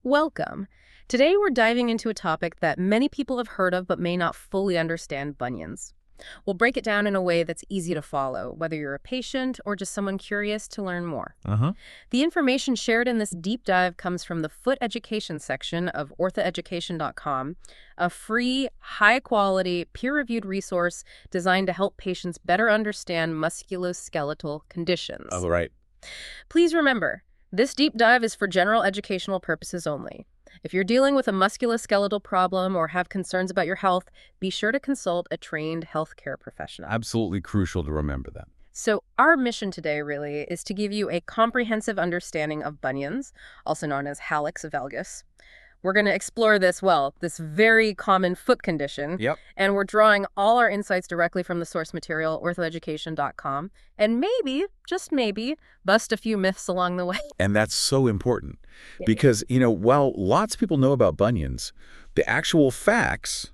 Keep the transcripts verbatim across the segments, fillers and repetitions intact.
Welcome. Today we're diving into a topic that many people have heard of but may not fully understand: bunions. We'll break it down in a way that's easy to follow, whether you're a patient or just someone curious to learn more. Uh-huh. The information shared in this deep dive comes from the foot education section of ortho education dot com, a free, high-quality, peer-reviewed resource designed to help patients better understand musculoskeletal conditions. All right. Please remember, this deep dive is for general educational purposes only. If you're dealing with a musculoskeletal problem or have concerns about your health, be sure to consult a trained healthcare professional. Absolutely crucial to remember that. So our mission today really is to give you a comprehensive understanding of bunions, also known as hallux valgus. We're going to explore this, well, this very common foot condition. Yep. And we're drawing all our insights directly from the source material, ortho education dot com, and maybe, just maybe, bust a few myths along the way. And that's so important because, you know, while lots of people know about bunions, the actual facts,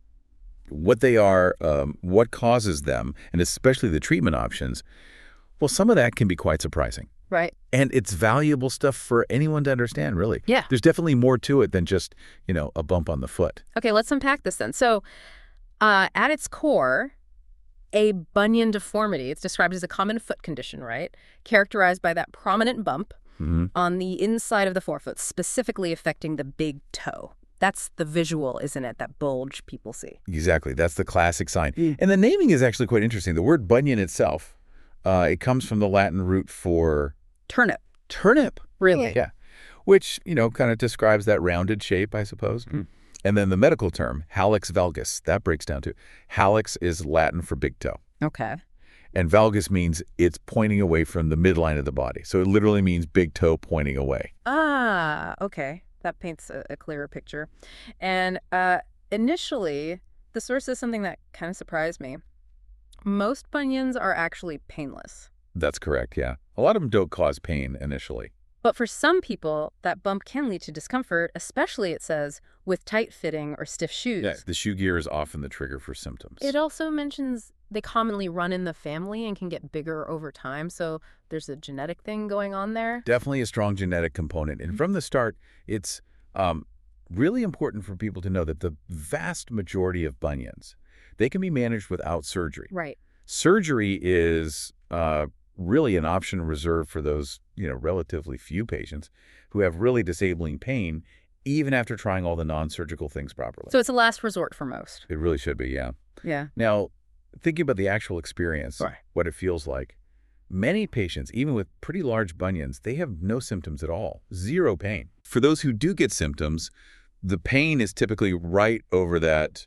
what they are, um, what causes them, and especially the treatment options, well, some of that can be quite surprising. Right. And it's valuable stuff for anyone to understand, really. Yeah. There's definitely more to it than just, you know, a bump on the foot. Okay, let's unpack this then. So, uh, at its core, a bunion deformity, it's described as a common foot condition, right? Characterized by that prominent bump Mm-hmm. on the inside of the forefoot, specifically affecting the big toe. That's the visual, isn't it? That bulge people see. Exactly. That's the classic sign. Mm. And the naming is actually quite interesting. The word bunion itself, uh, it comes from the Latin root for Turnip. turnip. Really? Yeah. Which, you know, kind of describes that rounded shape, I suppose. Mm. And then the medical term, hallux valgus, that breaks down to hallux is Latin for big toe. Okay. And valgus means it's pointing away from the midline of the body. So it literally means big toe pointing away. Ah, okay. That paints a, a clearer picture. And uh, initially, the source says something that kind of surprised me. Most bunions are actually painless. That's correct, yeah. A lot of them don't cause pain initially. But for some people, that bump can lead to discomfort, especially, it says, with tight-fitting or stiff shoes. Yeah, the shoe gear is often the trigger for symptoms. It also mentions they commonly run in the family and can get bigger over time, so there's a genetic thing going on there. Definitely a strong genetic component. And from the start, it's um, really important for people to know that the vast majority of bunions, they can be managed without surgery. Right. Surgery is uh, really an option reserved for those, you know, relatively few patients who have really disabling pain, even after trying all the non-surgical things properly. So it's a last resort for most. It really should be, yeah. Yeah. Now, thinking about the actual experience, Right. what it feels like, many patients, even with pretty large bunions, they have no symptoms at all, zero pain. For those who do get symptoms, the pain is typically right over that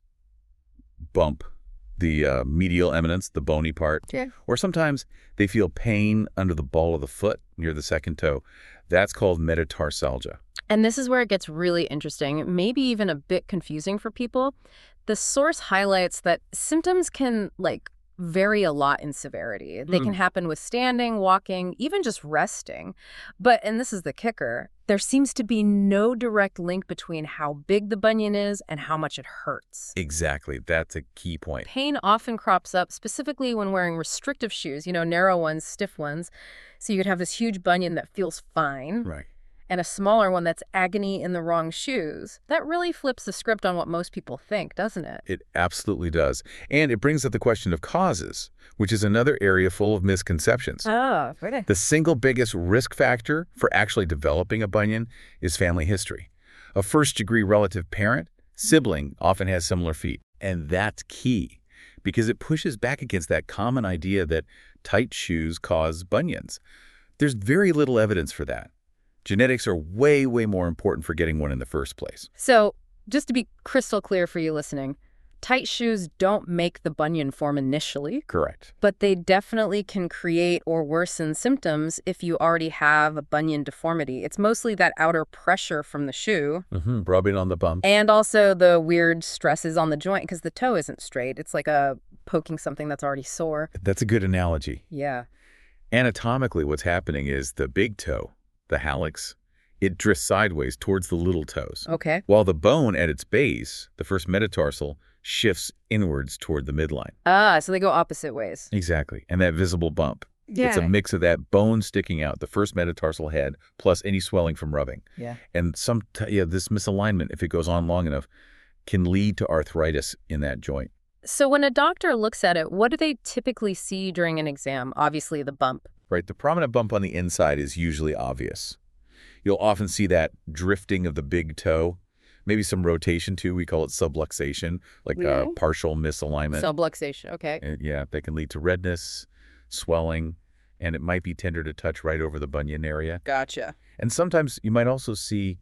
bump, the uh, medial eminence, the bony part. Yeah. Or sometimes they feel pain under the ball of the foot near the second toe. That's called metatarsalgia. And this is where it gets really interesting, maybe even a bit confusing for people. The source highlights that symptoms can, like, vary a lot in severity. They can happen with standing, walking, even just resting. But, and this is the kicker, there seems to be no direct link between how big the bunion is and how much it hurts. Exactly. That's a key point. Pain often crops up, specifically when wearing restrictive shoes, you know, narrow ones, stiff ones. So you could have this huge bunion that feels fine. Right. And a smaller one that's agony in the wrong shoes. That really flips the script on what most people think, doesn't it? It absolutely does. And it brings up the question of causes, which is another area full of misconceptions. Oh, really? The single biggest risk factor for actually developing a bunion is family history. A first-degree relative parent, sibling often has similar feet. And that's key because it pushes back against that common idea that tight shoes cause bunions. There's very little evidence for that. Genetics are way, way more important for getting one in the first place. So, just to be crystal clear for you listening, tight shoes don't make the bunion form initially, Correct. but they definitely can create or worsen symptoms if you already have a bunion deformity. It's mostly that outer pressure from the shoe Mm-hmm. Rubbing on the bump. and also the weird stresses on the joint because the toe isn't straight. It's like a poking something that's already sore. That's a good analogy. Yeah. Anatomically, what's happening is the big toe, the hallux, it drifts sideways towards the little toes. Okay. While the bone at its base, the first metatarsal, shifts inwards toward the midline. Ah, so they go opposite ways. Exactly. And that visible bump, Yeah. It's a mix of that bone sticking out, the first metatarsal head, plus any swelling from rubbing. Yeah. And some, yeah, this misalignment, if it goes on long enough, can lead to arthritis in that joint. So when a doctor looks at it, what do they typically see during an exam? Obviously, the bump. Right, the prominent bump on the inside is usually obvious. You'll often see that drifting of the big toe, maybe some rotation too. We call it subluxation, like Yeah. a partial misalignment. Subluxation, okay. And yeah, that can lead to redness, swelling, and it might be tender to touch right over the bunion area. Gotcha. And sometimes you might also see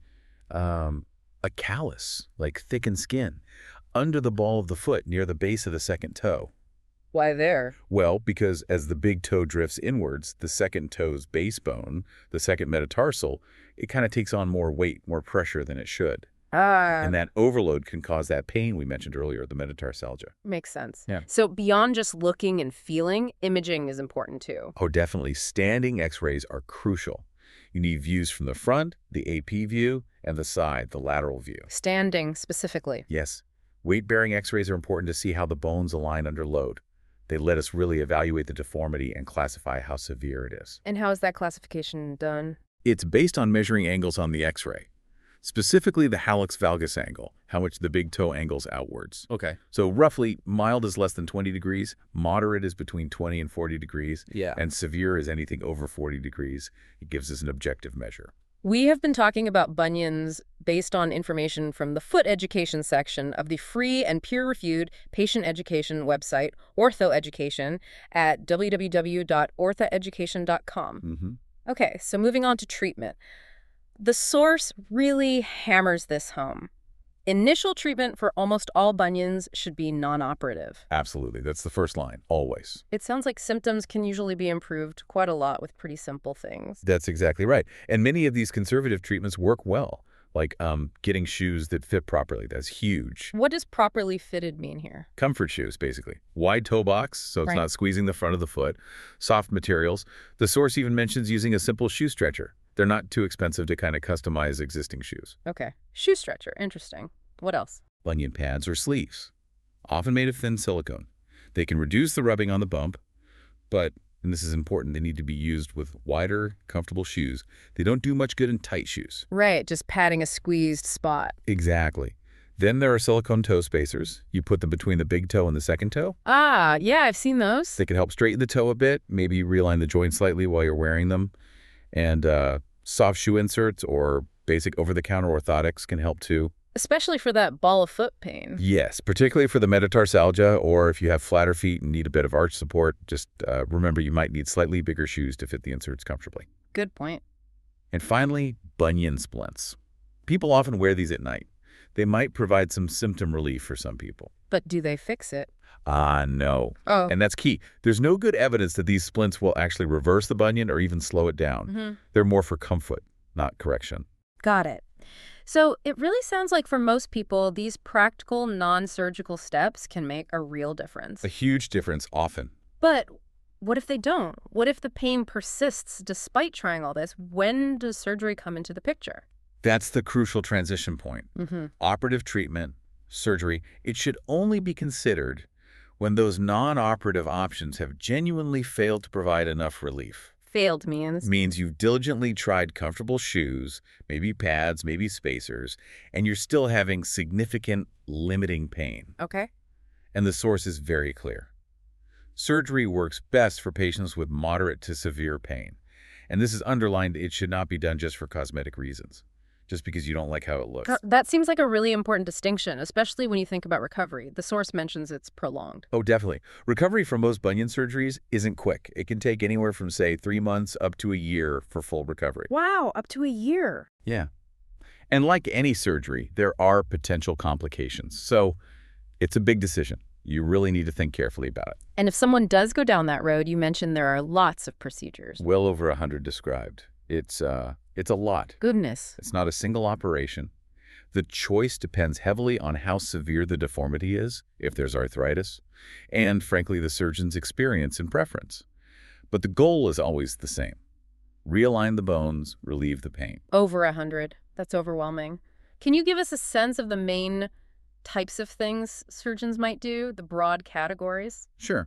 um, a callus, like thickened skin, under the ball of the foot near the base of the second toe. Why there? Well, because as the big toe drifts inwards, the second toe's base bone, the second metatarsal, it kind of takes on more weight, more pressure than it should. Ah, And that overload can cause that pain we mentioned earlier, the metatarsalgia. makes sense. Yeah. So beyond just looking and feeling, imaging is important too. Oh, definitely. Standing x-rays are crucial. You need views from the front, the A P view, and the side, the lateral view. Standing specifically. Yes. Weight-bearing x-rays are important to see how the bones align under load. They let us really evaluate the deformity and classify how severe it is. And how is that classification done? It's based on measuring angles on the x-ray, specifically the hallux valgus angle, how much the big toe angles outwards. Okay. So roughly, mild is less than twenty degrees, moderate is between twenty and forty degrees, Yeah. and severe is anything over forty degrees. It gives us an objective measure. We have been talking about bunions based on information from the foot education section of the free and peer-reviewed patient education website, Ortho Education, at w w w dot ortho education dot com. Mm-hmm. Okay, so moving on to treatment. The source really hammers this home. Initial treatment for almost all bunions should be non-operative. Absolutely. That's the first line, always. It sounds like symptoms can usually be improved quite a lot with pretty simple things. That's exactly right. And many of these conservative treatments work well, like um, getting shoes that fit properly. That's huge. What does properly fitted mean here? Comfort shoes, basically. Wide toe box, so it's Right. not squeezing the front of the foot. Soft materials. The source even mentions using a simple shoe stretcher. They're not too expensive to kind of customize existing shoes. Okay. Shoe stretcher. Interesting. What else? Bunion pads or sleeves, often made of thin silicone. They can reduce the rubbing on the bump, but, and this is important, they need to be used with wider, comfortable shoes. They don't do much good in tight shoes. Right, just padding a squeezed spot. Exactly. Then there are silicone toe spacers. You put them between the big toe and the second toe. Ah, yeah, I've seen those. They can help straighten the toe a bit, maybe realign the joint slightly while you're wearing them. And uh, soft shoe inserts or basic over-the-counter orthotics can help too. Especially for that ball of foot pain. Yes, particularly for the metatarsalgia, or if you have flatter feet and need a bit of arch support, just uh, remember you might need slightly bigger shoes to fit the inserts comfortably. Good point. And finally, bunion splints. People often wear these at night. They might provide some symptom relief for some people. But do they fix it? Ah, no. Oh. And that's key. There's no good evidence that these splints will actually reverse the bunion or even slow it down. Mm-hmm. They're more for comfort, not correction. Got it. So it really sounds like for most people, these practical, non-surgical steps can make a real difference. A huge difference often. But what if they don't? What if the pain persists despite trying all this? When does surgery come into the picture? That's the crucial transition point. Mm-hmm. Operative treatment, surgery, it should only be considered when those non-operative options have genuinely failed to provide enough relief. Failed means? Means you've diligently tried comfortable shoes, maybe pads, maybe spacers, and you're still having significant limiting pain. Okay. And the source is very clear. Surgery works best for patients with moderate to severe pain. And this is underlined, it should not be done just for cosmetic reasons, just because you don't like how it looks. That seems like a really important distinction, especially when you think about recovery. The source mentions it's prolonged. Oh, definitely. Recovery from most bunion surgeries isn't quick. It can take anywhere from, say, three months up to a year for full recovery. Wow, up to a year. Yeah. And like any surgery, there are potential complications. So it's a big decision. You really need to think carefully about it. And if someone does go down that road, you mentioned there are lots of procedures. Well over a hundred described. It's, uh, it's a lot. Goodness. It's not a single operation. The choice depends heavily on how severe the deformity is, if there's arthritis, and, frankly, the surgeon's experience and preference. But the goal is always the same. Realign the bones, relieve the pain. Over a hundred. That's overwhelming. Can you give us a sense of the main types of things surgeons might do, the broad categories? Sure.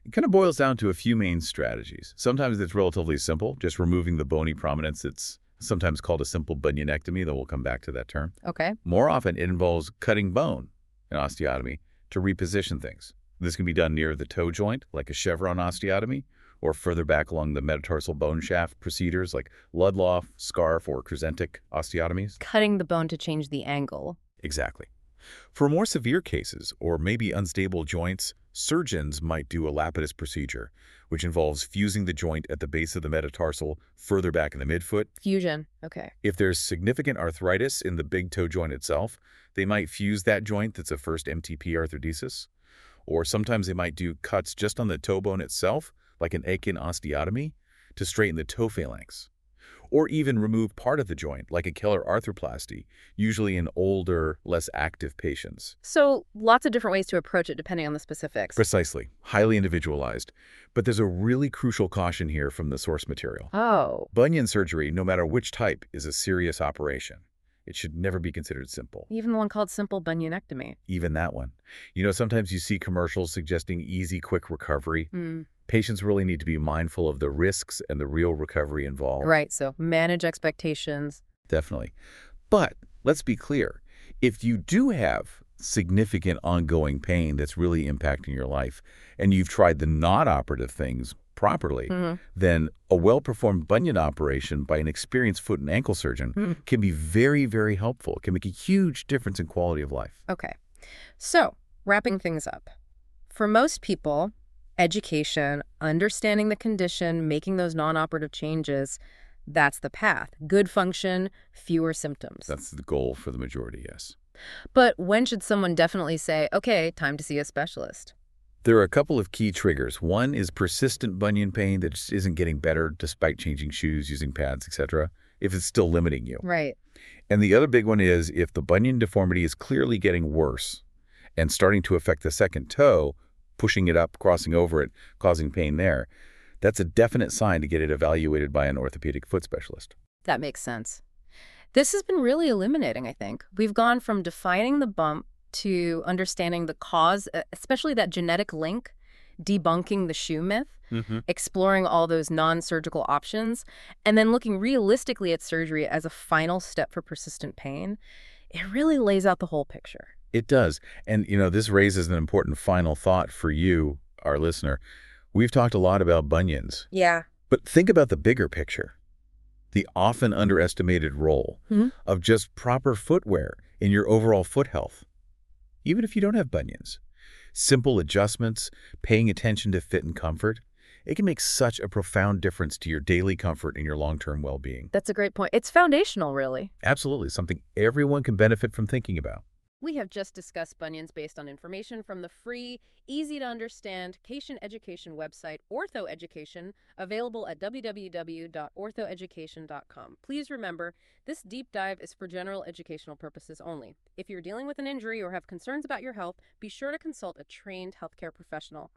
It kind of boils down to a few main strategies. Sometimes it's relatively simple, just removing the bony prominence. It's sometimes called a simple bunionectomy, though we'll come back to that term. Okay. More often, it involves cutting bone, an osteotomy, to reposition things. This can be done near the toe joint, like a chevron osteotomy, or further back along the metatarsal bone shaft procedures like Ludloff, scarf, or Krasentic osteotomies. Cutting the bone to change the angle. Exactly. For more severe cases, or maybe unstable joints, surgeons might do a Lapidus procedure, which involves fusing the joint at the base of the metatarsal further back in the midfoot. Fusion. Okay. If there's significant arthritis in the big toe joint itself, they might fuse that joint that's a first M T P arthrodesis. Or sometimes they might do cuts just on the toe bone itself, like an Aiken osteotomy, to straighten the toe phalanx. Or even remove part of the joint, like a Keller arthroplasty, usually in older, less active patients. So lots of different ways to approach it depending on the specifics. Precisely. Highly individualized. But there's a really crucial caution here from the source material. Oh. Bunion surgery, no matter which type, is a serious operation. It should never be considered simple. Even the one called simple bunionectomy. Even that one. You know, sometimes you see commercials suggesting easy, quick recovery. Mm. Patients really need to be mindful of the risks and the real recovery involved. Right, so manage expectations. Definitely. But let's be clear. If you do have significant ongoing pain that's really impacting your life, and you've tried the non-operative things properly, Mm-hmm. then a well-performed bunion operation by an experienced foot and ankle surgeon Mm-hmm. can be very, very helpful. It can make a huge difference in quality of life. Okay. So, wrapping things up. For most people, education, understanding the condition, making those non-operative changes, that's the path. Good function, fewer symptoms. That's the goal for the majority, yes. But when should someone definitely say, okay, time to see a specialist? There are a couple of key triggers. One is persistent bunion pain that just isn't getting better despite changing shoes, using pads, et cetera, if it's still limiting you. Right. And the other big one is if the bunion deformity is clearly getting worse and starting to affect the second toe, pushing it up, crossing over it, causing pain there, that's a definite sign to get it evaluated by an orthopedic foot specialist. That makes sense. This has been really illuminating, I think. We've gone from defining the bump to understanding the cause, especially that genetic link, debunking the shoe myth, Mm-hmm. exploring all those non-surgical options, and then looking realistically at surgery as a final step for persistent pain. It really lays out the whole picture. It does. And, you know, this raises an important final thought for you, our listener. We've talked a lot about bunions, Yeah. but think about the bigger picture, the often underestimated role Mm-hmm. of just proper footwear in your overall foot health, even if you don't have bunions. Simple adjustments, paying attention to fit and comfort, it can make such a profound difference to your daily comfort and your long-term well-being. That's a great point. It's foundational, really. Absolutely, something everyone can benefit from thinking about. We have just discussed bunions based on information from the free, easy-to-understand patient education website, OrthoEducation, available at w w w dot ortho education dot com. Please remember, this deep dive is for general educational purposes only. If you're dealing with an injury or have concerns about your health, be sure to consult a trained healthcare professional.